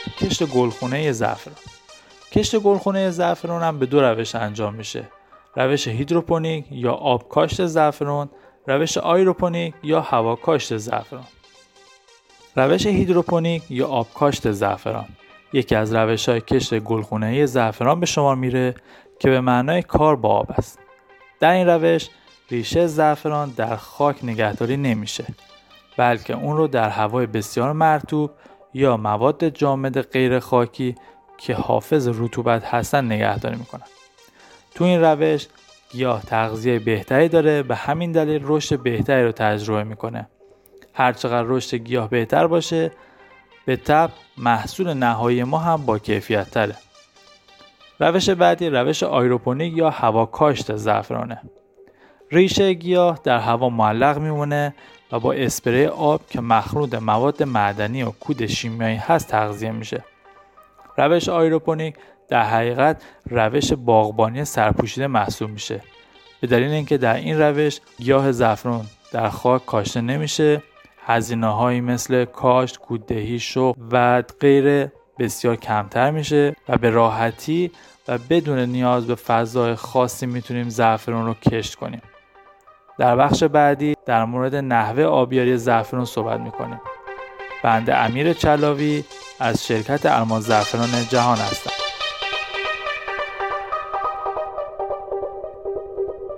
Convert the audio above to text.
کشت گلخونه زعفران. کشت گلخونه زعفران هم به 2 روش انجام میشه: روش هیدروپونیک یا آب کاشت زعفران، روش آیروپونیک یا هوا کاشت زعفران. روش هیدروپونیک یا آب کاشت زعفران یکی از روش‌های کشت گلخانه‌ای زعفران به شمار میره که به معنای کار با آب است. در این روش ریشه زعفران در خاک نگهداری نمیشه، بلکه اون رو در هوای بسیار مرطوب یا مواد جامد غیر خاکی که حافظ رطوبت هستن نگهداری میکنن. تو این روش گیاه تغذیه بهتری داره، به همین دلیل رشد بهتری رو تجربه میکنه. هر چقدر رشد گیاه بهتر باشه، به طبع محصول نهایی ما هم با کیفیت تره. روش بعدی روش آیروپونیک یا هوا کاشت زعفرانه. ریشه گیاه در هوا معلق میمونه و با اسپری آب که مخلوط مواد معدنی و کود شیمیایی هست تغذیه میشه. روش آیروپونیک در حقیقت روش باغبانی سرپوشیده محسوب میشه، به دلیل اینکه در این روش گیاه زعفران در خاک کاشته نمیشه. هزینه‌هایی مثل کاشت، کوددهی، شغل و غیره بسیار کمتر میشه و به راحتی و بدون نیاز به فضای خاصی میتونیم زعفران رو کشت کنیم. در بخش بعدی در مورد نحوه آبیاری زعفران صحبت میکنیم. بنده امیر چلاوی از شرکت الماس زعفران جهان هستم.